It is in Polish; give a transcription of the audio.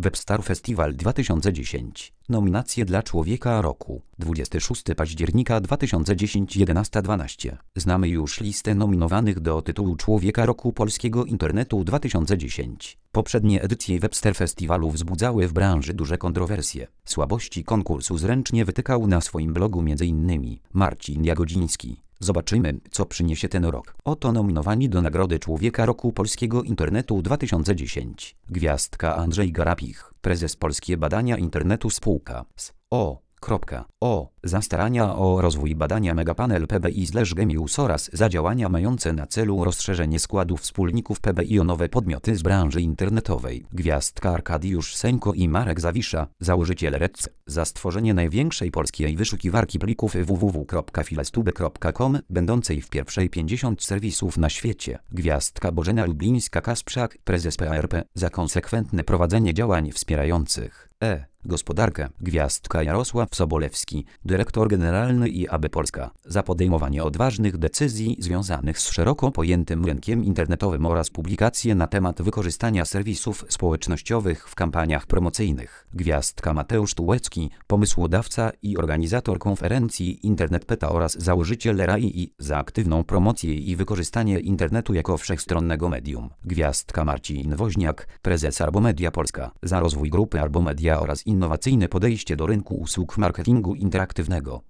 Webstar Festival 2010. Nominacje dla Człowieka Roku. 26 października 2010 11:12. Znamy już listę nominowanych do tytułu Człowieka Roku Polskiego Internetu 2010. Poprzednie edycje Webstar Festiwalu wzbudzały w branży duże kontrowersje. Słabości konkursu zręcznie wytykał na swoim blogu m.in. Marcin Jagodziński. Zobaczymy, co przyniesie ten rok. Oto nominowani do Nagrody Człowieka Roku Polskiego Internetu 2010. Gwiazdka Andrzej Garapich, prezes Polskie Badania Internetu spółka z.o. za starania o rozwój badania Megapanel PBI/Gemius oraz za działania mające na celu rozszerzenie składu wspólników PBI o nowe podmioty z branży internetowej. Gwiazdka Arkadiusz Seńko i Marek Zawisza, założyciel Redc, za stworzenie największej polskiej wyszukiwarki plików www.filestube.com, będącej w pierwszej 50 serwisów na świecie. Gwiazdka Bożena Lublińska-Kasprzak, prezes PARP, za konsekwentne prowadzenie działań wspierających gospodarkę. Gwiazdka Jarosław Sobolewski, dyrektor generalny IAB Polska, za podejmowanie odważnych decyzji związanych z szeroko pojętym rynkiem internetowym oraz publikacje na temat wykorzystania serwisów społecznościowych w kampaniach promocyjnych. Gwiazdka Mateusz Tułecki, pomysłodawca i organizator konferencji Internet Pyta oraz założyciel RAI, za aktywną promocję i wykorzystanie internetu jako wszechstronnego medium. Gwiazdka Marcin Woźniak, prezes Arbomedia Polska, za rozwój grupy Arbomedia oraz innowacyjne podejście do rynku usług marketingu interaktywnego.